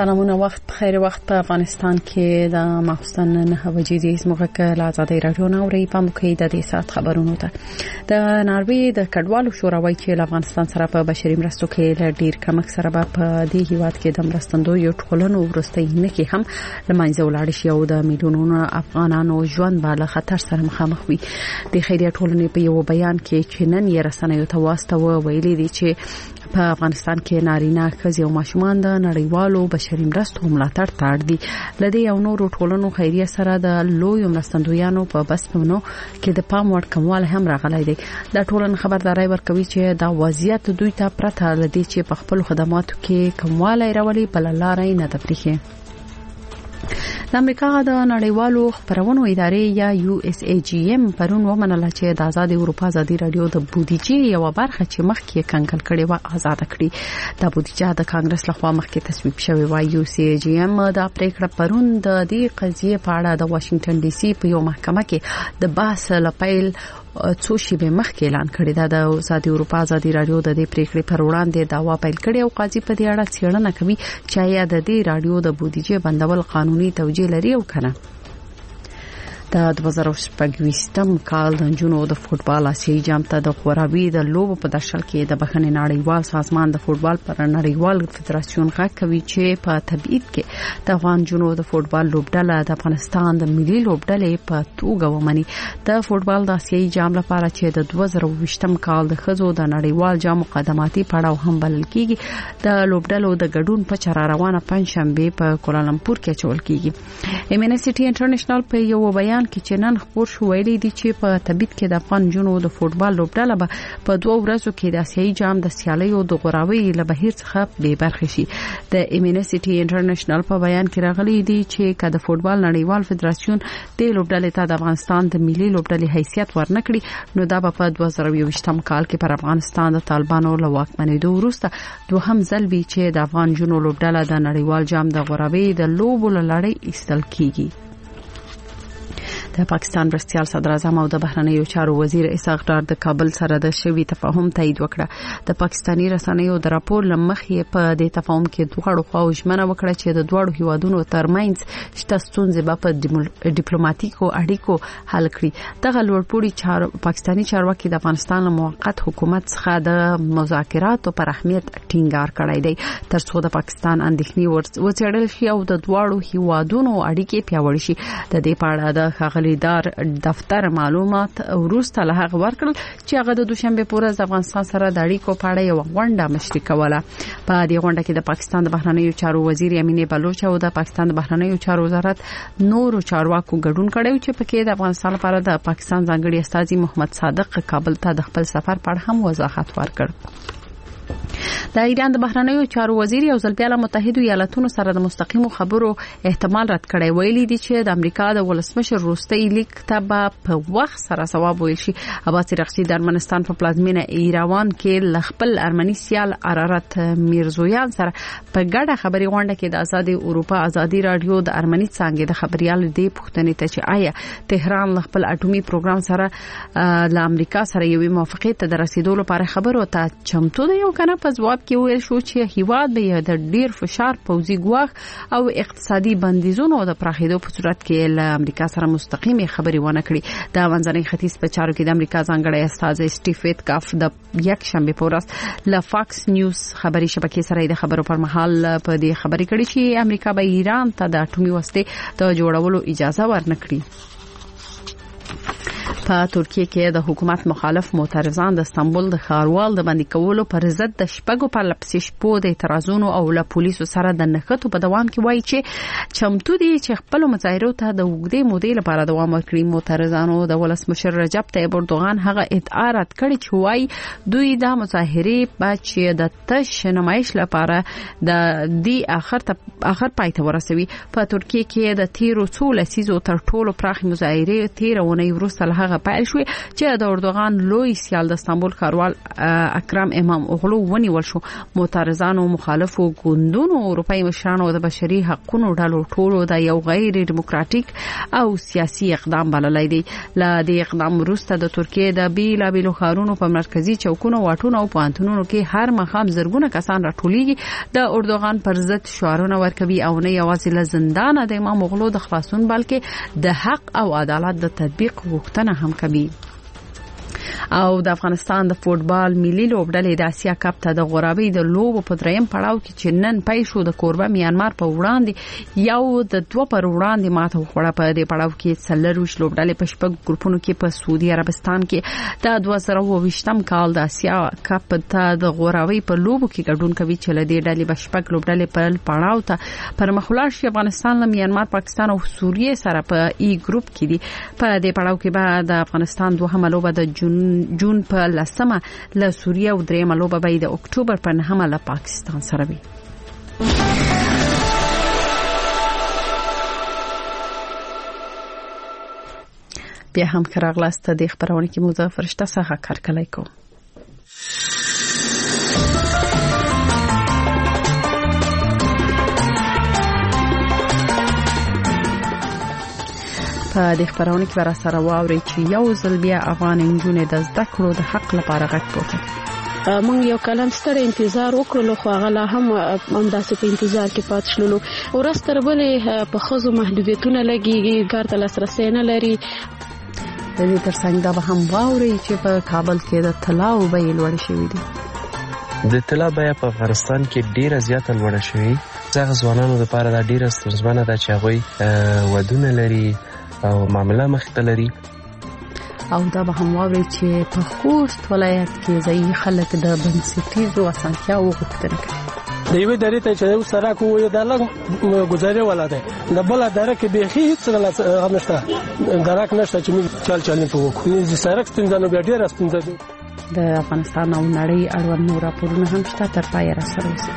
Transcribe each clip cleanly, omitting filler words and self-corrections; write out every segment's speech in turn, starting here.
سلامونه وخت بخیر. وخت په افغانستان کې د ماخستن 9 بجې د زموږه له آزادۍ رادیو نوري په مکه د دې سات خبرونو ته د ناروی د کډوالو شوراوي چې له افغانستان سره په بشري مرستو کې له ډیر کمک سره په دې هیواد کې د مرستندو یو ټولنو ورستۍ نه کې هم لمانځه ولاړ شي او د میلیونونو افغانانو ژوند به له خطر سره مخامخ وي. د خیریه ټولنې په یو بیان کې چې نن یې رسنیو ته واستوه ویلي دي چې په افغانستان کې نارینه ښځې او ماشومان د نړیوالو بشري مرستو ملاتړ ته اړ دي. لدې یو نورو ټولنو خیریه سره د لوی مرستندویانو په بسپنو کې د پام وړ کمواله هم راغلی دی. د ټولن خبرداري ورکوي چې دا وضعیت دوی ته پرته لدې چې په خپل خدماتو کې کمواله راولي بل لارې نه تفریخي. د امریکا د نړیوالو خبرونو ادارې یا USAGM پرون ومنله چې د آزاد اروپا ازادي رادیو د بودیجې یو برخه چې مخکې کنګل کړي و آزاد کړي. د بودیجې د کانګرس لخوا مخکې تصویب شوی و. USAGM د پریکړه پرون د دې قضیې په اړه د واشنگټن ډي سي په یو محکمه کې د بحث لپاره څو شیبه مخکې اعلان کړی دا د آزاد اروپا ازادي رادیو د دې پریکړې پر وړاندې دعوا پیل کړي او قاضي په دې اړه څېړنه کوي چې یا د دې رادیو د بودیجې بندول قانوني توجیه لري او کنه. د 2024م کال د جنو د فوتبال آسیایي جام ته د غوراوي د لوبو په درشل کې د بخښنې نړیوال سازمان د فوتبال پر نړیوال فدراسیون غږ کوي چې په تبعید کې د افغان جنو د فوتبال لوبډله د افغانستان د ملي لوبډلې په توګه ومني. د فوتبال د آسیایي جام لپاره چې د 2024م کال د خزو د نړیوال جام مقدماتي پړاو هم بلل کیږي د لوبډلو د ګډون په چر روانه پنځشنبه په کوالالمپور کې چول کیږي. امنسټي انټرنیشنل په یو بیان کې چې نن خبر شو ویلي دي چې په تبعید کې د افغان جنو د فوتبال لوبډله په 2 ورځو کې د آسیایي جام د سیالیو د غوراوي له بهیر څخه بې برخې شي. د امنسټي انټرنیشنل په بیان کې راغلي دي چې کله د فوتبال نړیوال فدراسیون د لوبډلې ته د افغانستان د ملي لوبډلې حیثیت ورنکړي نو دا په 2024م کال کې پر افغانستان د طالبانو له واکمنېدو وروسته دوهم ځل وی چې د افغان جنو لوبډله د نړیوال جام د غوراوي د لوبو لړۍ ایستل کیږي. د پاکستان مرستيال صدر اعظم او د بهرنیو چارو وزیر اسحاق ډار د کابل سره د شوی تفاهم تایید وکړه. د پاکستانی رسنیو د راپور لمخې په دې تفاهم کې دوه خواو ژمنه وکړه چې د دوه هیوادونو ترمنځ شته ستونزې په ډیپلوماټیکو اړیکو حل کړي. دغه لوړپوړي پاکستانی چارواکي د افغانستان موقت حکومت څخه د مذاکراتو پر اهمیت ټینګار کړی دی ترڅو د پاکستان اندېښنې وڅېړل شي او د دوه هیوادونو اړیکې پیاوړې شي. د دې په اړه د لیدار دفتر معلومات وروسته له هغه ورکړل چې هغه د دوشنبه په ورځ د افغانستان سره د اړیکو په اړه یو غونډه مشري کوله. په دې غونډه کې د پاکستان د بهرنیو چارو وزیر امینه بلوچ او د پاکستان د بهرنیو چارو وزارت نورو چارواکو ګډون کړی چې پکې د افغانستان لپاره د پاکستان ځانګړي استازي محمد صادق کابل ته د خپل سفر په اړه هم وضاحت ورکړ. د ایران د بهرنیو چارو وزیر یو ځل بیا له متحده ایالاتونو سره د مستقیمو خبرو احتمال رد کړی. ویلي دي چې د امریکا د ولسمشر روستي لیک ته په وخت سره ثواب ویل شي. عباس رغسي د ارمنستان په پلازمینه ایروان کې ل خپل ارمني سیال ارارت میرزویان سره په ګډه خبري غونډه کې د آزاد اروپا ازادي رادیو د ارمني څنګه د خبريال دی پښتنې ته چې آیا تهران ل خپل اټومي پروګرام سره ل امریکا سره یو موافقت ته رسیدو لپاره خبرو ته چمتو دی او کنه. په ځواب کې ویل شو چې هیواد به د ډیر فشار پوځي ګواښ او اقتصادي بندیزونو د پراخېدو په صورت کې له امریکا سره مستقیمه خبري ونه کړي. د منځني ختیځ په چارو کې د امریکا ځانګړی استازی سټیف ویټکاف د یک شنبه په ورځ له فاکس نیوز خبري شبکې سره د خبرو پر مهال په دې خبري کړي چې امریکا به ایران ته د اټومي وسلې د جوړولو اجازه ورنکړي. په ترکیه کې د حکومت مخالف معترضان د استانبول د ښاروال د باندې کولو پر ضد د شپږو پر لپسې شپو د اعتراضونو او له پولیسو سره د نښتو په دوام کې وایي چې چمتو دي چې خپل مظاهرو ته د وګړي مودې لپاره دوام ورکړي. معترضانو د ولسمشر رجب طیب اردوغان هغه ادعا رد کړې چې وایي دوی د مظاهرې چې د تش نمایش لپاره د دې اخر پای ته ورسوي. په ترکیه کې د تیرو څو لسیزو تر ټولو پراخ مظاهرې تیرونه وروسته له دغه پیل شوې چې د اردوغان لوی سیال د استانبول ښاروال اکرم امام اوغلو ونیول شو. معترضانو مخالفو ګوندونو اروپאי مشرانو د بشري حقوقو ډلو ټولو د یو غیر دیموکراتیک او سیاسي اقدام بللی دی. لا د اقدام وروسته د ترکیه د بیلابیلو ښارونو په مرکزی چوکونو واټونو او پوهنتونونو کې هر مخام زرګونه کسان راټولیږي د اردوغان پر ضد شعارونه ورکوي او نه یوازې له زندان د امام اوغلو د خلاصون بلکې د حق او عدالت د تطبیق غوښتنه هم کوي. او د افغانستان د فوتبال ملي لوبډلې د اسیا کپ ته د غورابي د لوبو په دریم پړاو کې چې نن پای شو د کوربه میانمار په وړاندې یو د 2 پر وړاندې ماته وخوړه. په دې پړاو کې څلروش لوبډلې په شپږ ګروپونو کې په سعودي عربستان کې د 2022م کال د اسیا کپ ته د غورابي په لوبو کې ګډون کوي چې له دې ډلې په شپږ لوبډلې په پړاو ته پر مخ شي. افغانستان له میانمار، پاکستان او سوریه سره په ای ګروپ کې دي. په دې پړاو کې بعد د افغانستان دوه لوبه د جون په 10مه له سوریه او دریمه لوبه به د اکتوبر په 9مه له پاکستان سره وي. بیا هم کراغلاست د خبرونه کې موضوع فرشته څخه کار کولای کو. په دې خبرونه کې ورا سره واوري چې یو ځل بیا افغان نجونې د زده کړو د حق لپاره غږ پورته کړ. مونږ یو کلم ستړي انتظار وکړو، خو هغه لا هم همداسې په انتظار کې پات شلو. ورځ تر بلې په خزو محدودیتونه لګيږي، کار ته لاسرسي نه لري. د دې ترڅنګ دا به هم واوري چې په کابل کې د طلا او بیې لوړې شوې دي. د طلا بیه په افغانستان کې ډیره زیاته لوړه شوې. ځکه ځوانانو لپاره دا ډیره ستونزمنه ده چې هغوی ودونه لري او معامله مخته لري. او دا به هم واوري چې په خوست ولایت کې ځای خلک د بنسټیزو اسانتیاو غوښتنه کوي. د یوې درې ته چې یو سړک وو د لږ گزارې ولاده د بل درې کې به هیڅ نشته، درک نشته چې موږ چل په وکړو. د سړک ستونزه نو بیا ډیره ستونزه ده. د افغانستان او نړۍ اړوند نور راپورونه هم شته، تر پای را سره اوسئ.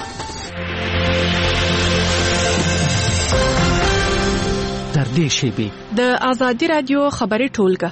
تر دې شی د ازادي رادیو خبري ټولګه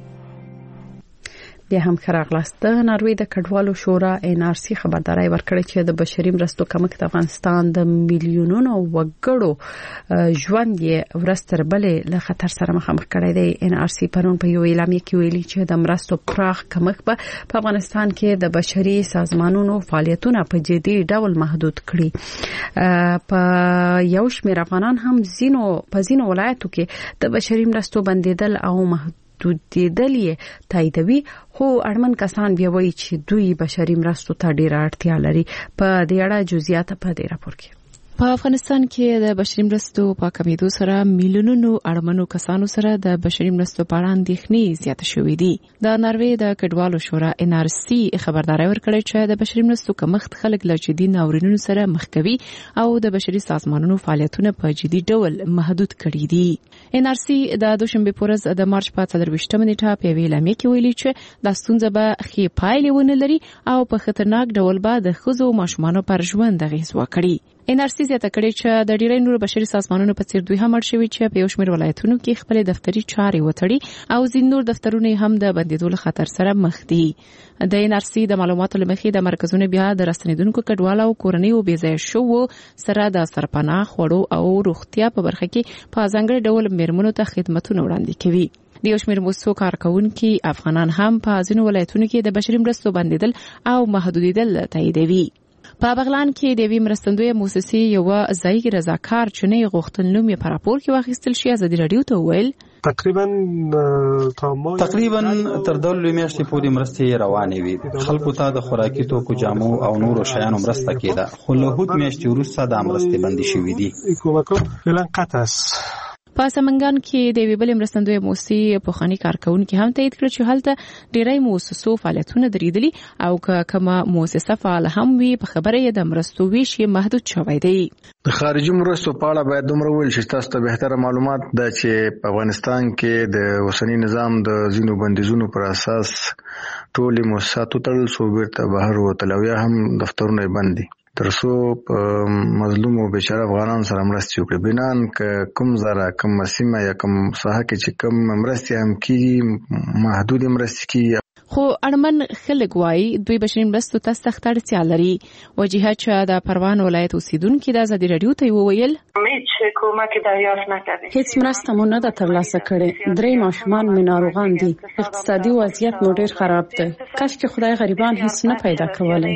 بیا هم خراغلاست. د ناروې د کډوالو شورا NRC خبرداري ورکړه چې د بشري مرستو کمښت د افغانستان د میلیونونو وګړو ژوند یې ورستر بلې له خطر سره مخامخ کړی دی. NRC پرون په یو اعلامیه کې ویلي چې د مرستو پراخ کمښت په افغانستان کې د بشري سازمانونو فعالیتونه په جدي ډول محدود کړي. په یو شمېر افغانان هم زینو ولایتو کې د بشري مرستو بندیدل او محدودیدل یې تاییدوي، خو اړمن کسان بیا وایي چې دوی بشري مرستو ته ډیره اړتیا لري. په دې اړه جزئیات په دې راپور کې. په افغانستان کې د بشري مرستو په کمیدو سره میلیونونو اړمنو کسانو سره د بشري مرستو په اړه اندېښنې زیاته شوې دي. د ناروې د کډوالو شورا NRC خبرداري ورکړې چې د بشري مرستو کمښت خلک له جدي ناورینونو سره مخ کوي او د بشري سازمانونو فعالیتونه په جدي ډول محدود کړي دي. NRC د دوشنبه په ورځ د مارچ په 24 نیټه په ویلامې کې ویلي چې د ستونزه به ښې پایلې ونه لري او په خطرناک ډول به د ښځو او ماشومانو پر ژوند اغېز وکړي. NRC زیاته کړې چې د ډیری نور بشري سازمانونو په څیر دوی هم اړ شوي چې په یو شمېر ولایتونو کې خپل دفتري چارې وتړي او ځینې نور دفترونه هم د بندیدو له خطر سره مخ دي. د NRC د معلوماتو لمخې د مرکزونو بیا د راستنیدونکو کډوالو او کورنیو بېځایه شوو سره د سرپناه خوړو او روغتیا په برخه کې په ځانګړي ډول میرمنو ته خدماتونه وړاندې کوي. د یو شمېر موسسو کارکونکي افغانان هم په ځینو ولایتونو کې د بشري مرستو بندیدل او محدودیدل تاییدوي. په بغلان کې د وی مرستندوی موسسې یو ځایي رضاکار چنې غوښتنلوم یې په راپور کې واخیستل شي. ازادي رادیو ته ویل تقریبا تر دولې میاشتې پورې مرستې روانې وي. خلکو ته د خوراکي توکو، جامو او نورو شیانو مرسته کېده، خو له هود میاشتې وروسته دا مرستې بندې شوې دي. په سمنګان کې د ویبل مرستندوی موسسې په خاني کارکونکو هم تایید کړ چې هلته ډیری موسسو فعالیتونه درېدلي او کما موسسه فعال هم وي په خبره یې د مرستو ویش محدود شوی دی. د خارجي مرستو په اړه باید دومره ویل شي تاسو ته بهتره معلومات ده چې په افغانستان کې د اوسنی نظام د ځینو بندیزونو پر اساس ټول موسسات تل صوبر ته بهر وتل او یا هم دفترونه بند دي. ترڅو مظلوم او بیچاره افغانان سره مرستې وکړي. بنان کوم زره کوم سیمه یا کوم ساحه کې چې کوم مرستې هم کیږي محدود مرستې کیږي، خو اړمن خلک وایي دوی بشري مرستو ته سخت اړتیا لري. وجیهه چې د پروان ولایت اوسیدونکو د ازادي رادیو ته وویل هیڅ مرسته مو نه ده ترلاسه کړې. 3 ماشومان مې ناروغان دي. اقتصادي وضعیت مو ډیر خراب دی. کاش چې خدای غریبان هیڅ نه پیدا کولای.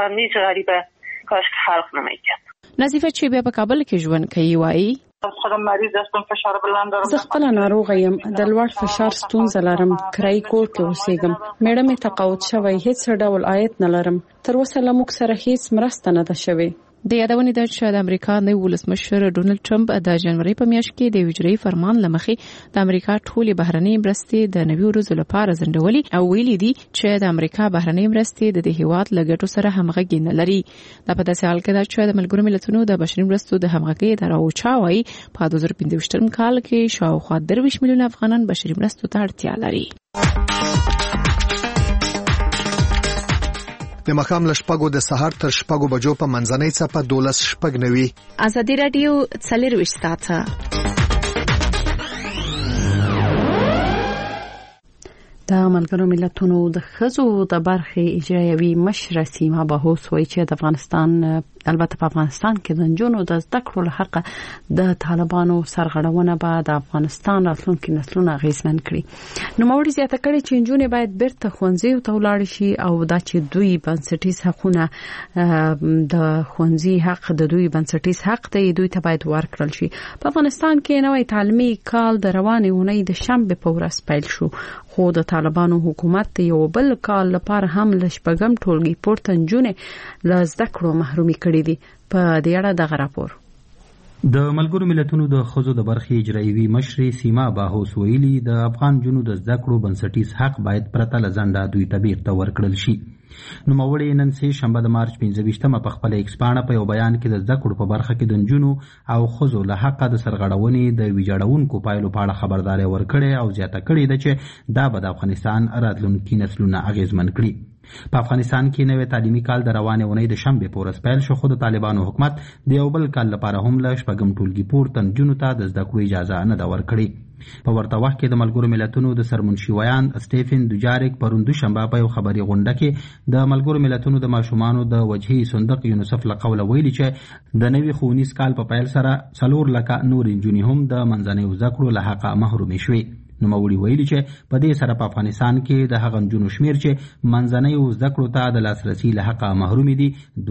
نظیفه چې بیا په کابل کې ژوند کوي وایي زه خپل ناروغه یم، د لوړ فشار ستونزه لرم، کرایي کور کې اوسېږم، میړه مې تقاعد شوی، هیڅ ډول عاید نه لرم. تر اوسه له موږ سره هیڅ مرسته نه ده شوې. د یادونې ده چې د امریکا نوی ولسمشر ډونالد ټرمپ د جنوري په میاشت کې د اجرایي فرمان لمخې د امریکا ټولې بهرنۍ مرستې د 90 ورځو لپاره ځنډولې او ویلي دي چې د امریکا بهرنۍ مرستې د دې هیواد لګټو سره همغږي نه لري. دا په داسې حال کې ده چې د ملګرو ملتونو د بشري مرستو د همغږۍ اداره اوچا وايي په 2015 کال کې شاوخوا 23 میلیون افغانان بشري مرستو ته اړتیا لري. د مخام لشپګو د سحر تر شپګو بجو په منځنۍ څپه 12 شپګ نوي. ازادي رادیو 24 ساعته. د ملګرو ملتونو د ښځو د برخې اجرایوي مشره سیما بهوس وایي چې د افغانستان البته په افغانستان کې د نجونو د زده کړو له حقه د طالبانو سرغړونه به د افغانستان راتلونکي نسلونه اغیزمن کړي. نوموړي زیاته کړې چې نجونې باید بیرته ښوونځیو ته ولاړ شي او دا چې دوی بنسټیز حقونه د ښوونځي حق د دوی بنسټیز حق دی دوی ته باید ورکړل شي. په افغانستان کې نوې تعلیمي کال د روانې اونۍ د شنبه په ورځ پیل شو، خو د طالبانو حکومت یو بل کال لپاره هم ل شپږم ټولګي پورته نجونې له زده کړو محرومي کړي دي. په دې اړه دغه راپور د ملګرو ملتونو د ښځو د برخې اجرایوي مشرې سیما باهوس ویلي د افغان جنونو د زده کړو بنسټیز حق باید پرته له ځنډه دوی ته بیرته ورکړل شي. نوموړي نن سه شنبه د مارچ 25 په خپل ایکس پاڼه په یو بیان کې د زده کړو په برخه کې د نجونو او ښځو له حق د سرغړونې د ویجاړونکو پایلو په اړه خبرداري ورکړې او زیاته کړې ده چې دا به د افغانستان راتلونکي نسلونه اغیزمن کړي. په افغانستان کې نوې تعلیمي کال د روانې اونۍ د شنبه په ورځ پیل شو، خو د طالبانو حکومت د یو بل کال لپاره هم له شپږم ټولګي پورته نجونو ته د زده کړو اجازه نه ده ورکړې. په ورته وخت کې د ملګرو ملتونو د سرمنشي ویان سټیفن دوجاریک پرون دوشنبه په یو خبري غونډه کې د ملګرو ملتونو د ماشومانو د وجهي صندوق یونیسف له قوله ویلي چې د نوي ښوونیز کال په پیل سره 4 لکه نور نجونې هم د منځنۍ زده کړو له حقه محرومې شوې. نوموړي ویلي چې په دې سره په افغانستان کې د هغه نجونو شمیر چې منځنۍ زده کړو ته د لاسرسي له حقه محروم دي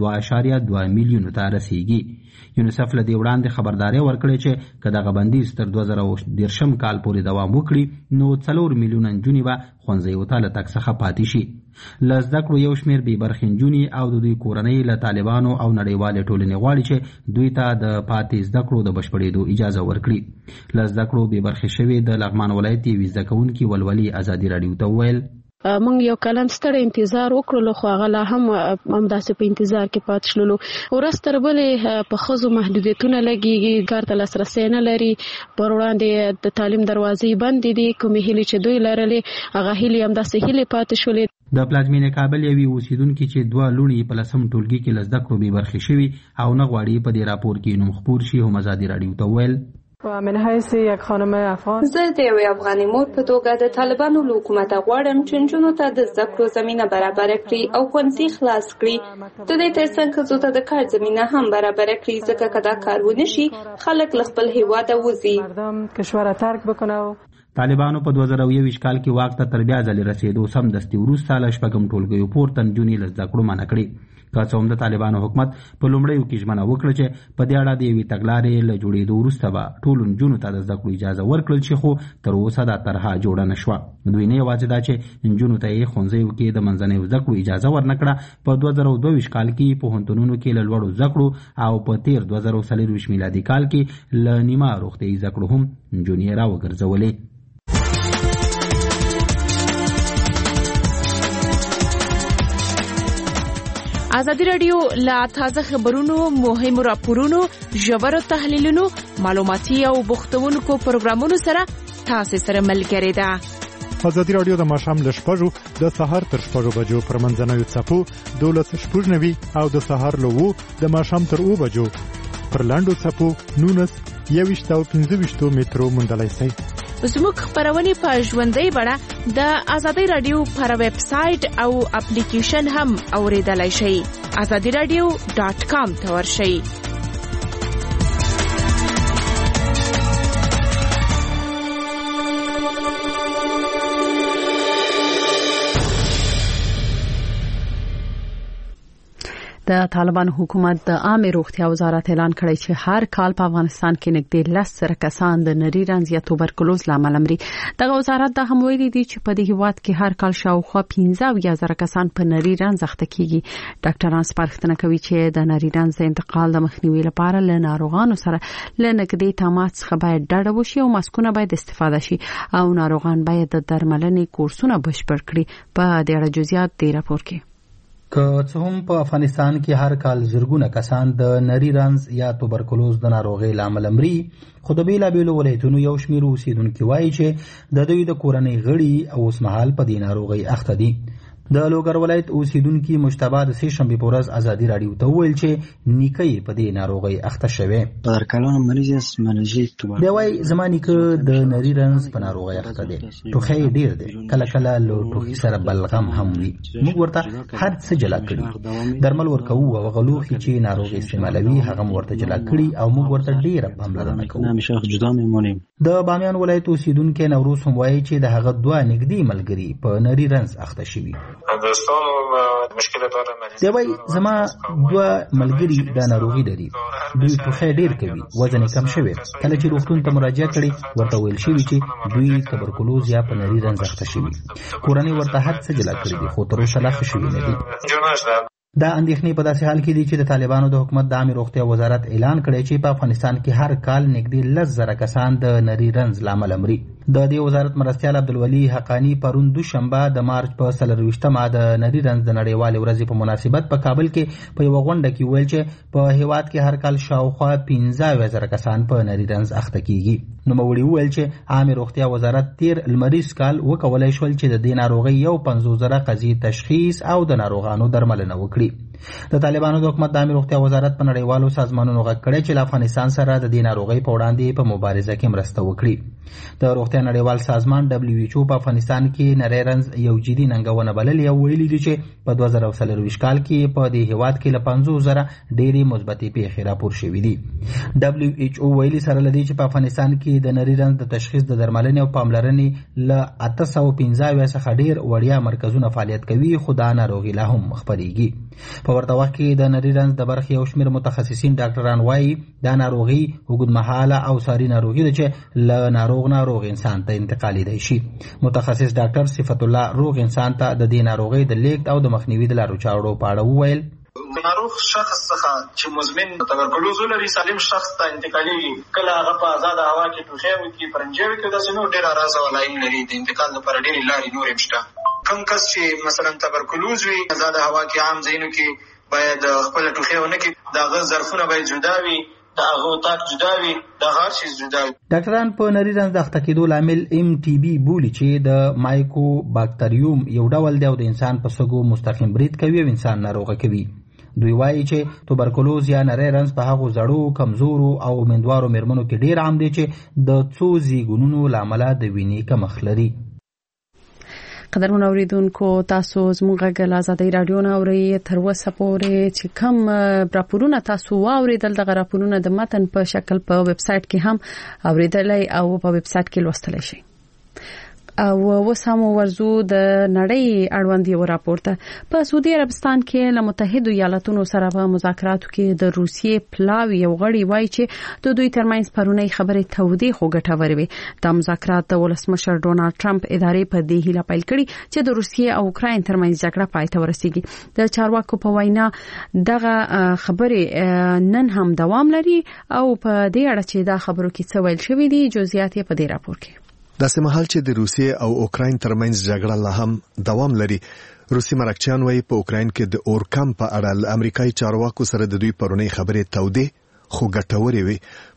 2.2 میلیون ته رسیږي. یونیسف له دې وړاندې خبرداري ورکړې چې که دغه بندیز تر 2013 کال پورې دوام وکړي نو 4 میلیون نجونې به ښوونځیو ته له تګ څخه پاتې شي. له زده کړو یو شمیر بې برخې نجونې او د دوی کورنۍ له طالبانو او نړیوالې ټولنې غواړي چې دوی ته د پاتې زده کړو د بشپړېدو اجازه ورکړي. له زده کړو بې برخې شوې د لغمان ولایت یوې زده کوونکې ولولي ازادي راډیو ته وویل مونږ یو کلم ستړی انتظار وکړلو، خو هغه لا هم همداسې په انتظار کې پاتې شلو. ورځ تر بلې په ښځو محدودیتونه لګېږي، کار ته لاسرسی نه لري، پر وړاندې د تعلیم دروازې بندې دي. کومې هیلې چې دوی لرلې هغه هیلې همداسې هیلې پاتې شولې. د پلازمینې کابل یوې اوسیدونکي چې 2 لوڼې په 10م ټولګي کې له زده کړو بې برخې شوي او نه غواړي په دې راپور کې نوم خپور شي، هم ازادي راډیو ته وویل زه د یوې افغاني مور په توګه د طالبانو له حکومته غواړم چې نجونو ته د زده کړو زمینه برابره کړي او ښوونځي خلاص کړي. د دې ترڅنګ ښځو ته د کار زمینه هم برابره کړي، ځکه که دا کار ونه شي خلک له خپل هیواده وځي. طالبانو په 2021 کال کې واک ته تر بیا ځلې رسېدو سمدستي وروسته له شپږم ټولګیو پورته نجونې له زده کړو منع کړې. که څه هم د طالبانو حکومت په لومړیو کې ژمنه وکړه چې په دې اړه د یوې تګلارې له جوړېدو وروسته به ټولو نجونو ته د زده کړو اجازه ورکړل شي، خو تر اوسه دا طرحه جوړه نه شوه. دوی نه یوازې دا چې نجونو ته یې ښوونځیو کې د منځنیو زده کړو اجازه ورنکړه، په 2022 کال کې پوهنتونونو کې له لوړو زده کړو او په تیر 2024 میلادي کال کې له نیمه روغتیایي زده کړو هم نجونې راوګرځولې. ازادي راډیو لا تازه خبرونو، مهمو راپورونو، ژورو تحلیلونو، معلوماتي او بوختونکو پروګرامونو سره تاسو سره ملګری ده. ازادي راډیو د ماښام له 6 د سهار تر 6 بجو پر منځنوي څپو 12:90 او د سهار له 2 د ماښام تر 2 بجو پر لاندو څپو 19 او 15 مترو موندلای شئ. زموږ خبرونه په ژوندۍ بڼه د ازادي رادیو پر ویب سټ او اپلیکیشن هم اوریدلای شئ. azadiradio.com ته ورشئ. د طالبان حکومت د عامه روغتیا وزارت اعلان کړی چې هر کال په افغانستان کې نږدې 10 کسان د نری رنځ یا توبرکلوز لامل مري. د وزارت د هم ویلي دي چې په دې هیواد کې هر کال شاوخوا 15,000 کسان په نری رنځ اخته کیږي. ډاکټران سپارښتنه کوي چې د نری رنځ انتقال د مخنیوي لپاره له ناروغانو سره له نږدې تماس څخه باید ډډه وشي او ماسکونه باید استفاده شي او ناروغان باید د درملنې کورسونه بشپړ کړي. په دې اړه جزئیات دی راپور کې. که څه هم په افغانستان کې هر کال زرګونه کسان د نری رنځ یا توبرکلوز د ناروغۍ لامل مري، خو د بیلابیلو ولایتونو یو شمېر اوسیدونکي وایي چې د دوی د کورنۍ غړي او اوسمهال په دې ناروغۍ اخته دي. د لوګر ولایت اوسیدونکي مجتبی د سې شنبې په ورځ ازادي راډیو ته وویل چې نیکه یې په دې ناروغۍ اخته شوی. در کلان مریض است منجی توبرکلوز. دی وایي زما نیکه د نری رنځ په ناروغۍ اخته دی. ټوخی یې ډېر دی، کله کله له ټوخي سره بلغم هم وي. موږ ورته هر څه جلا کړي، درمل ورکوو او غلوخي چې ناروغي استعمالوي هغه ورته جلا کړي او موږ ورته ډېره پاملرنه کوو. د بامیان ولایت اوسیدونکي نوروز هم وایي چې د هغه دوه نږدې ملګري په نری رنځ اخته شوي. دی وایي زما دوه ملګري د ناروغي لري، دوی ټوخی ډېر کوي، وزن یې کم شوی. کله چې روغتون ته مراجعه کړې ورته ویل شوي چې دوی توبرکلوز یا په نری رنځ اخته شوي. کورنۍ ورته هر څه جلا کړي دي خو تر اوسه لا ښه شوي نه دي. دا اندېښنې په داسې حال کې دي چې د طالبانو د حکومت د عامه روغتیا وزارت اعلان کړی چې په افغانستان کې هر کال نږدې 10,000 کسان د نری رنځ لامل مري. د دې وزارت مرستیال عبدالولي حقانی پرون دوشنبه د مارچ په 24مه د نری رنځ د نړیوالې ورځې په مناسبت په کابل کې په یوه غونډه کې ویل چې په هیواد کې هر کال شاوخوا 15,000 کسان په نری رنځ اخته کیږي. نوموړي وویل چې عامه روغتیا وزارت تیر لمریز کال وکولای شول چې د دې ناروغۍ یو 50,000 قضیې تشخیص او د ناروغانو درملنه وکړي. د طالبانو د حکومت د عامه روغتیا وزارت په نړیوالو سازمانونو غږ کړی چې له افغانستان سره د دې ناروغۍ په وړاندې په مبارزه کې مرسته وکړي. د روغتیا نړیوال سازمان WHO په افغانستان کې نری رنځ یو جدي ننګونه بللې او ویلي دي چې په 2024 کال کې په دې هیواد کې له 50,000 ډېرې مثبتې پیښې راپور شوې دي. WHO ویلي سره لدی چې په افغانستان کې د نری رنځ د تشخیص د درملنې او پاملرنې له 815 څخه ډېر وړیا مرکزونه فعالیت کوي، خو دا ناروغي لا هم خپرېږي. په ورته وخت کې د نری رنځ د برخې یو شمېر متخصصین ډاکټران وایي دا ناروغي اوږدمهاله او ساري ناروغي ده چې له ناروغ انسان ته انتقالېدای شي. متخصص ډاکټر صفت الله روغ انسان ته د دې ناروغۍ د لیږد او د مخنیوي د لارو چارو په اړه وویل. ناروغ شخص څخه چې مزمن توبرکلوز لري سالم شخص ته انتقالېږي، کله هغه په آزاده هوا کې ټوخی وکړي، پرنجې وکړي، داسې نور ډېر اراز ولایم لري. د انتقال لپاره ډېرې لارې نورې هم شته. کوم کس چې مثلا توبرکلوز وي آزاده هوا کې عام ځایونو کې باید خپل ټوخی ونه کړي، د هغه ظرفونه باید جدا وي، د هغه تاک جدا وي، د هر شي جدا وي. ډاکټران په نری رنځ د اخته کېدو لامل MTB بولي چې د مایکو باکتریوم یو ډول دی او د انسان په سږو مستقیم برید کوي او انسان ناروغه کوي. دوی وایي چې توبرکلوز یا نری رنځ په هغو زړو، کمزورو او امیندوارو مېرمنو کې ډېر عام دی چې د څو زیږونونو له امله د وینې کمښت لري. قدرمن اوریدونکو تاسو زموږ غږ آزادۍ رادیو نه اورئ. تر اوسه پورې چې کوم راپورونه تاسو واوریدل دغه راپورونه د متن په شکل په ویب سټ کې هم اوریدلای او په ویب سټ کې لوستلای شئ. او وسامو ورزو د نړۍ اړوند یو راپور ته. په سعودي عربستان کې له متحده ایالاتونو سره په مذاکراتو کې د روسیې پلاوی یو غړي وایي چې د دوی ترمنځ پرونی خبرې تودې خو ګټورې وي. د مذاکرات د ولسمشر ډونالد ټرمپ ادارې په دې هیله پیل کړي چې د روسیې او اوکراین ترمنځ جګړه پای ته ورسیږي. د چارواکو په وینا دغه خبرې نن هم دوام لري او په دې اړه چې دا خبرو کې څه ویل شوی دي جزئیات په دې راپور کې. داسې مهال چې د روسیې او اوکراین ترمنځ جګړه لا هم دوام لري، روسي مرکچیان وايي په اوکراین کې د اورکم په اړه امریکایي چارواکو سره د دوی پرونی خبرې تودې خو ګټورې وي.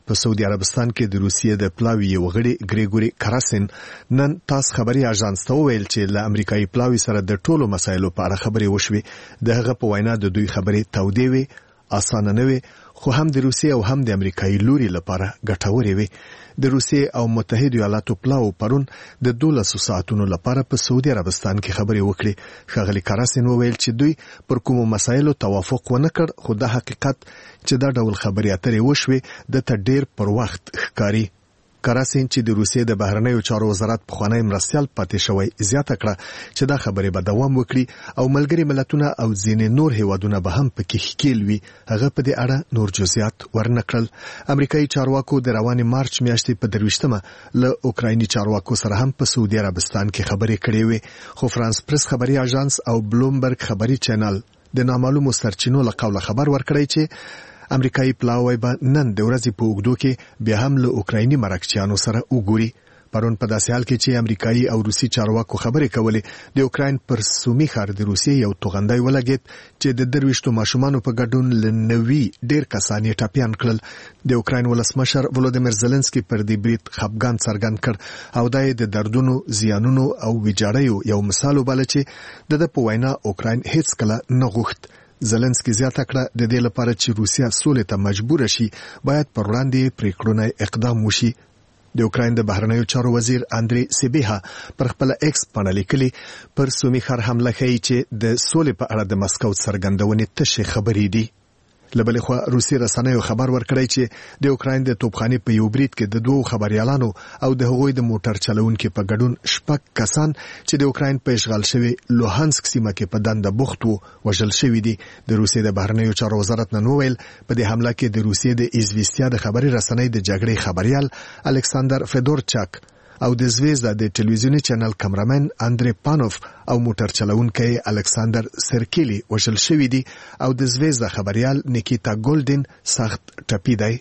په سعودي عربستان کې د روسیې د پلاوي یو غړي ګریګوري کراسین نن تاس خبري اژانس ته ویل چې له امریکایي پلاوي سره د ټولو مسایلو په اړه خبري وشوي. د هغه په وینا د دوی خبري تودې وي، اسانه نه وي، خو هم د روسیې او هم د امریکایي لوري لپاره ګټورې وي. د روسیې او متحده ایالاتو پلاو پرون د 12 ساعتونو لپاره په سعودي عربستان کې خبري وکړي. ښاغلي کراسین وویل چې دوی پر کومو مسایلو توافق ونه کړ، خو د حقیقت چې دا ډول خبري اترې وشوي د ته ډیر پر وخت ښکاری. کراسین چې د روسیې د بهرنیو چارو وزارت پخوانی مرستیال پاتې شوی زیاته کړه چې دا خبرې به دوام وکړي او ملګري ملتونه او ځینې نور هیوادونه به هم پکې ښکیل وي. هغه په دې اړه نور جزئیات ورنکړل. امریکایي چارواکو د روانې مارچ میاشتې په 23مه له اوکرایني چارواکو سره هم په سعودي عربستان کې خبرې کړې وې، خو فرانس پریس خبري اژانس او بلومبرګ خبري چینل د نامعلومو سرچینو له قوله خبر ورکړی چې امریکایي پلاوی به نن د ورځې په اوږدو کې بیا هم له اوکرایني مرکچیانو سره وګوري. پرون په داسې حال کې چې امریکایي او روسي چارواکو خبرې کولې، د اوکراین پر سومي ښار د روسیې یو توغندی ولګید چې د 23 ماشومانو په ګډون له 90 ډیر کسان یې ټاپیان کړل. د اوکراین ولسمشر ولودیمیر زيلنسکي پر دې برید خپګان څرګند کړ او دا د دردونو، زیانونو او ویجاړیو یو مثال وباله چې د په وینا اوکراین هیڅ کله نه غوښت. زيلنسکي زیاته کړه د دې لپاره چې روسیا سولې ته مجبور شي باید پر وړاندې پریکړونه اقدام وشي. د اوکراین د بهرنیو چارو وزیر اندري سیبیها پر خپل ایکس باندې لیکلي پر سومي ښار حمله کوي چې د سولې په اړه د مسکو څرګندونې تشه خبرې دي. لبلې خو روسي رسنیو خبر ورکړی چې د اوکراین د توپخانې په یو برید کې د 2 خبريالانو او د هغوی د موټر چلونکو په ګډون 6 کسان چې د اوکراین په اشغال شوی لوهانسک سیمه کې په دنده بوخت وو وژل شوی دي. د روسیې د بهرنیو چارو وزارت نن ویل په دې حمله کې د روسیې د ایزویستیا د خبري رسنۍ د جګړې خبريال الکساندر فدورچاک او د زویزدا د ټلویزیونی چینل کیمرامن اندری پانوف او موټر چلونکی الکساندر سرکیلی وژل شوی دي او د زویزدا خبريال نیکیتا ګولډن سخت ټپي دی.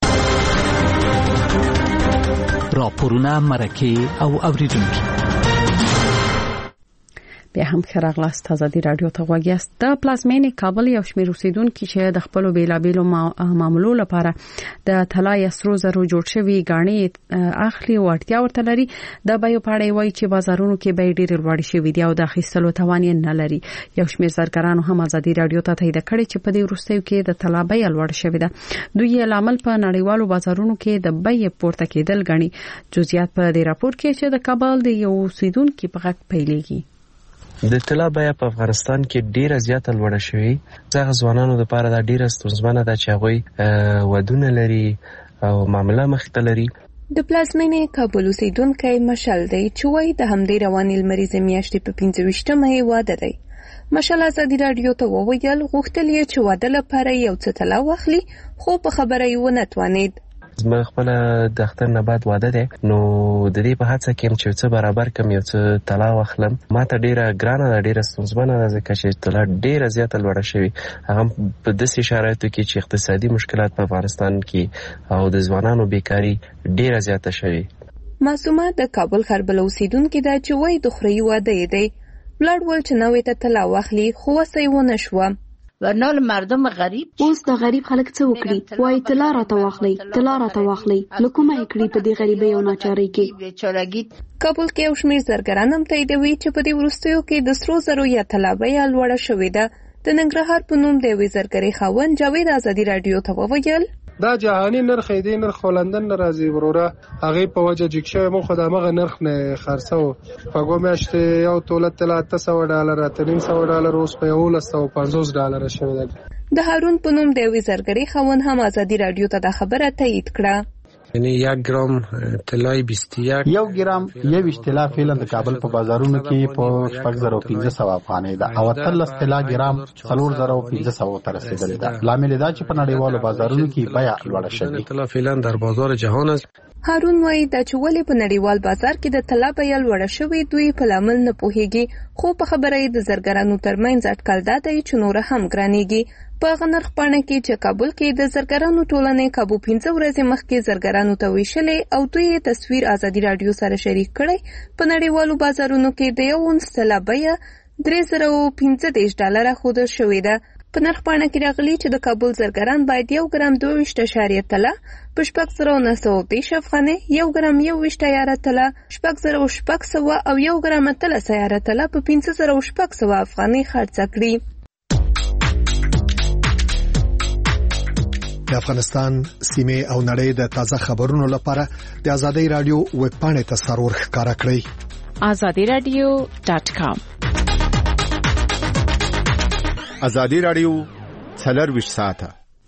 راپورونه مرکه او اوریدونکو بیا هم خراغلاست آزادی رادیو ته غوږیاست. د پلازمینې کابل یو شمېر اوسیدونکو چې د خپل بیلابېلو معاملو لپاره د طلا یا سرو زرو جوړ شوی غاڼې اخلي او اړتیا ورته لري، د بیو پاړې وایي چې بازارونو کې به ډېر لوړ شوی دی او د اخیستلو توان یې نه لري. یو شمېر زرګرانو هم آزادی رادیو ته تایید کړی چې په دې وروستیو کې د طلا بیه لوړ شوې ده. دوی یې لامل په نړیوالو بازارونو کې د بیې پورته کېدل غني. جزئیات په دې راپور کې چې د کابل د یو اوسیدونکو په غږ پیلېږي. د طلا بیه په افغانستان کې ډیره زیاته لوړه شوې. ځکه ځوانانو لپاره دا ډیره ستونزمنه ده چې هغوی ودونه لري او معامله مخ ته لري. د پلازمینې کابل اوسیدونکی مشال دی چې وایي د همدې روانې لمریزې میاشتې په 25مه یې واده دی. مشال آزادي رادیو ته وویل غوښتل یې چې واده لپاره یو څه طلا واخلي، خو په خبره یې ونه توانید. زما خپل د اختر نه بعد واده دی، نو د دې په هڅه کې چې څه برابر کم یو څه طلا واخلم. ما ته ډیره ګرانه ده، ډیره ستونزمنه ده ځکه چې طلا ډیره زیاته لوړه شوې، هغه په داسې شرایطو کې چې اقتصادي مشکلات په افغانستان کې او د ځوانانو بیکاری ډیره زیاته شوې. معصومه د کابل خربل اوسیدونکو ده چې وایي د خوري واده دی، بلړ ول چې نوې ته طلا واخلي خو وسه یې ونه شوه. ورنال مردم غریب اوس د غریب خلک څه وکړي؟ وای طلا راته واخلي، طلا راته واخلي، لکه مې کړی په دې غریبۍ او ناچارۍ کې. کابل کې یو شمېر زرګران هم تاییدوي چې په دې وروستیو کې د سرو زرو یا طلا بیه لوړه شوې ده. د ننګرهار په نوم د یوې زرګرۍ خاوند جاوید آزادي رادیو ته وویل دا جهانی نرخ دی، نرخ لندن راځي وروره هغه په وجه جګ شوی. مو خدای مغه نرخ نه خرڅو په ګومشت یو تولت طلا $800 $300 اوس په $150 شوی دی. د هارون په نوم د یوې زرګرۍ خاوند هم آزادي رادیو ته د خبره تایید کړه. یعنی 1 ګرام طلای 21 1 ګرام 21 طلا فعلا د کابل په بازارونو کې په 4500 افغانۍ ده او 13 طلا ګرام 4500 ته رسیدلې ده. لامل دا چې په نړیوالو بازارونو کې بیه لوړه شوې. طلا فعلا در بازار جهان است. هارون وایي دا چې ولې په نړیوال بازار کې د طلا بیه لوړه شوې دوی په لامل نه پوهیږي، خو په خبره یې د زرګرانو ترمنځ اټکل دا دی چې نور هم ګرانېږي. په غنرخ پاڼه کې چې کابل کې د زرګرانو ټولنې کابو 15 ورځې مخکې زرګرانو ته ویشلې او دوی تصویر آزادي رادیو سره شریک کړی. په نړیوالو بازارونو کې د یو اونس طلا بیه $315 ښودل شوې ده. په نرخ پاڼه کې راغلي چې د کابل زرګران باید 1 ګرام 22.3 طلا په 4910 افغانۍ، 1 ګرام 21 طلا 6600 او 1 ګرام 3 طلا په 5600 افغانۍ خرڅ کړي. د افغانستان سیمه او نړۍ د تازه خبرونو لپاره د آزادۍ رادیو ویب پاڼې ته سرور ښکارا کړئ. azadiradio.com. آزادۍ رادیو 24 ساعته.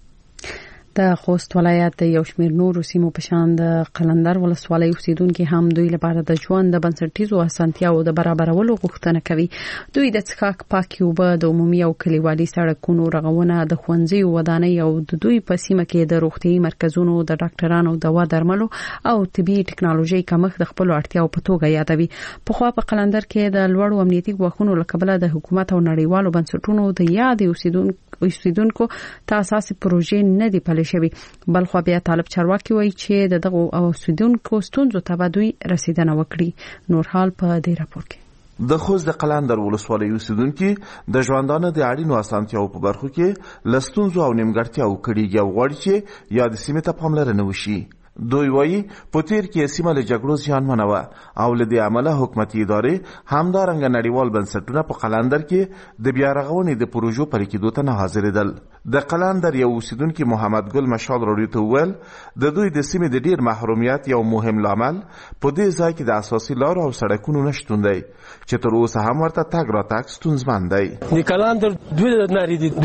د خوست ولایت د یو شمېر نورو سیمو په شان د قلندر ولسوالۍ اوسیدونکو هم دوی لپاره د ژوند د بنسټیزو اسانتیاو د برابرولو غوښتنه کوي. دوی د څښاک پاکي اوبه، د عمومي او کلیوالي سړکونو رغونه، د ښوونځیو ودانۍ او د دوی په سیمه کې د روغتيایي مرکزونو، د ډاکټرانو، دوا درملو او طبي ټکنالوژي کمښت د خپل اړتیاو په توګه یادوي. په خوا په قلندر کې د لوړو امنیتي ګواښونو لکبله د حکومت او نړیوالو بنسټونو د یاد اوسیدونکو ته اساسي پروژې نه دی پلي شوی. بل خو بیا طالب چارواکي وایي چې دغه اوسیدونکو ستونزو ته به دوی رسیدنه وکړي. نور حال په دې راپور کې. د خوست د قلندر ولسوالۍ اوسیدونکو د ژوندانه د اړینو اسانتیاو په برخو کې لستونزو او نیمګړتیاو کړي او غواړي چې یاد سیمه ته پاملرنه وشي. دوی وایي په تیر کې سیمه له جګړو زیانمنه وه او له دې امله حکومتي ادارې همدارنګه نړیوال بنسټونه په قلندر کې د بیا رغونې د پروژو پلي کېدو ته نه حاضرېدل. د قلندر یو اوسیدونکي محمد ګل مشال راډیو ته وویل د دوی د سیمې د ډیر محرومیت یو مهم لامل په دې ځای کې د اساسي لارو او سړکونو نشتون دی چې تر اوسه هم ورته تګ راتګ ستونزمن دی. د قلندر دوی درې دي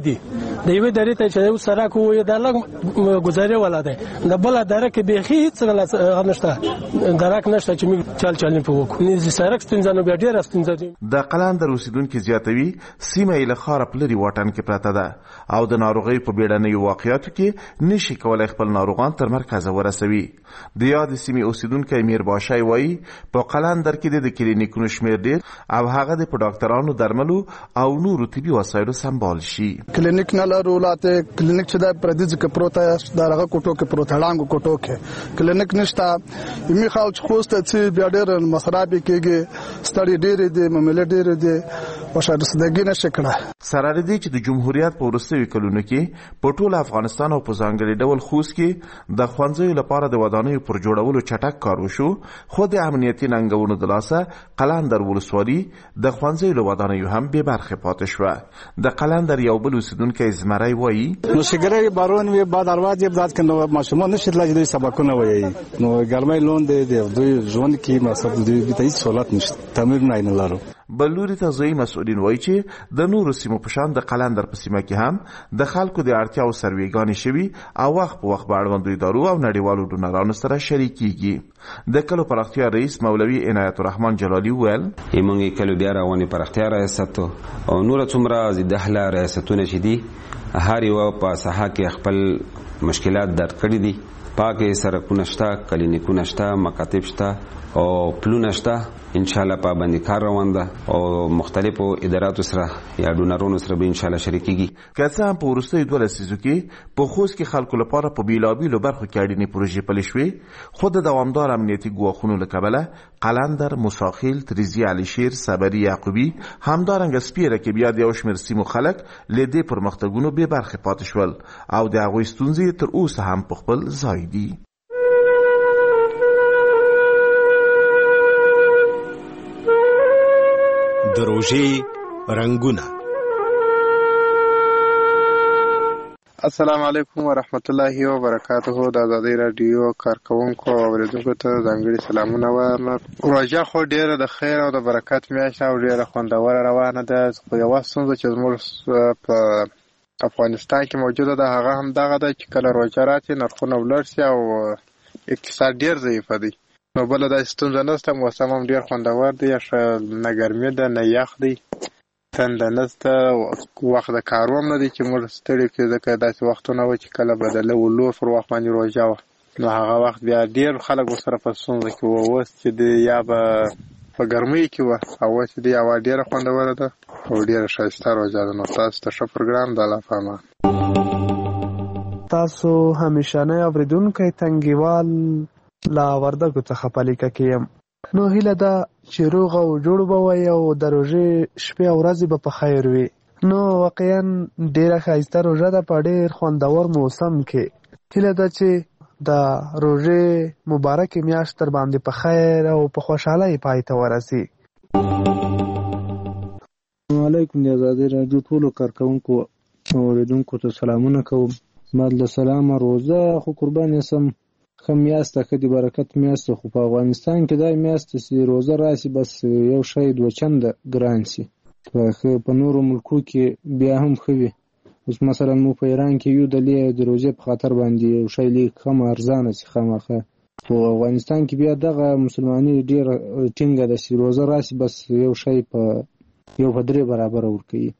د یوې درې ته چې سړک وي د لږ گزارې ولا دی د بل درک به هیڅ نشته درک نشته چې موږ چل په وکړو نه سړک ستنځنو بیا ډیر ستنځي. د قلندر اوسیدونکو زیاتوي سیمه یې له خار پلري واټن کې پراته ده او د ناروغي په بیړنۍ واقعیاتو کې نشي کولای خپل ناروغان تر مرکز ورسوي. د یاد سیمه اوسیدونکو امیر باشای وایي په قلندر کې د کلینیکونو شمیر ډیر او هغه د ډاکټرانو درملو او نورو طبي وسایلو سمبال شي. کلینیک نه لرولاته کلینیک چې د پردیز کې پروته دغه کوټو کې پروته لاندې کوټو کې کلینیک نشته. یمي خلک خوسته چې بیا ډیر مصرابي کېږي ستړي ډیر دي معاملې ډیر دي او شاید صدګي نشي کړه. سره دې چې د جمهوریت په وروستیو کلونو کې په ټول افغانستان او په ځانګړي ډول خوست کې د ښوونځیو لپاره د ودانیو پر جوړولو چټک کار وشو، خو د امنیتي ننګونو د لاسه قلندر ولسوالي د ښوونځیو له ودانیو هم بې برخې پاتې شوه. د قلندر یو بل اوسیدونکی زمری وایي نو شګری بارون وی با دروازه بذات کنه ماشومان نشي تلای دوی سبقونه وایي نو ګرمای لون دی دوی ژوند کې مقصد دوی به هیڅ سہولت نشته تعمیر نه لرو. بلوري ته ځای مسؤلین وایي چې د نورو سیمو په شان د قلندر په سیمه کې هم د خلکو د اړتیاو سروېګانې شوي او وخت په وخت به اړوندو ادارو او نړیوالو ډونرانو سره شریکېږي. د کلو پراختیا رئیس مولوي عنایت الرحمن جلالي وویل موږ کلو بیا روانې پراختیا ریاست او نور څومره دهله ریاستونه چې دي هر یو په ساحه کې خپل مشکلات درک کړي دي. پاکه سرکونه شته، کلینیکونه شته، مکاتب شته او پلونه شته. ان شاء الله پابندي کار روان ده او مختلفو اداراتو سره یا ډونرونو سره به ان شاء الله شریکيږي. که څه هم په وروستیو 2 لسیزو کې په خوست کې خلکو لپاره په بیلابیلو برخو کې اړینې پروژې پلي شوې، خو د دوامدار امنیتي ګواښونو له کبله قلندر، موساخیل، تریزي عليشیر، صبري یعقوبي همدارنګه سپیره کې بیا د یو شمېر سیمو خلک له دې پرمختګونو بې برخې پاتې شول او د هغوی ستونزې تر اوسه هم په خپل ځای دي. د روژې رنگونه. السلام علیکم ورحمت الله وبرکاته. د آزادۍ رادیو کارکونکو او اوریدونکو ته ځانګړي سلامونه وایم. روژه خو ډیره د خیر او د برکت میاشت او ډیره خوندوره روانه ده. خو یوه ستونزه چې زموږ په افغانستان کې موجوده ده هغه هم دغه ده چې کله روژه راشي نرخونه ولوړ شي او اقتصاد ډیر ضعیفه دی. نو بله داسې ستونزه نشته، موسم هم ډېر خوندور دی، ښه نه ګرمي ده نه یخ دی، تنده نشته، وخت د کارو هم نه دی چې موږ ستړي کړي، ځکه داسې وختونه وه چې کله به د لور پر وخت باندې روژه وه نو هغه وخت بیا ډېر خلک ورسره په ستونزه کې وه. اوس چې دی یا به په ګرمۍ کې وه او اوس چې دی هوا ډېره خوندوره ده او ډېره ښایسته روژه ده. نو تاسو ته ښه پروګرام د الله په امان. تاسو همیشنی اورېدونکی تنګیوال لا وردګو څخه په لیکه کې یم. نو هیله ده چې روغ او جوړ به وئ او د روژې شپې او ورځې به په خیر وي. نو واقعا ډیره ښایسته روژه ده په ډیر خوندور موسم کې. هیله ده چې د روژې مبارکې میاشت تر باندې په خیر او په خوشحالۍ پای ته ورسي. علیکم د آزادۍ راډیو ټولو کارکونکو او اوریدونکو ته سلامونه کوم. بعد له سلامه روژه خو قربان یسم ښه میاشت ده، ښه د برکت میاشت ده، خو په افغانستان کې دا میاشت چې روژه راسي بس یو شی دوه چنده ګران سي. په نورو ملکو کې بیا هم ښه وي. اوس مثلا مو په ایران کې یو د روژې په خاطر باندې یو شی لیک کم ارزانه سي خامخا. په افغانستان کې بیا دغه مسلمانۍ ډېره ټینګه ده چې روژه راسي بس یو شی په 3 برابره ورکوي.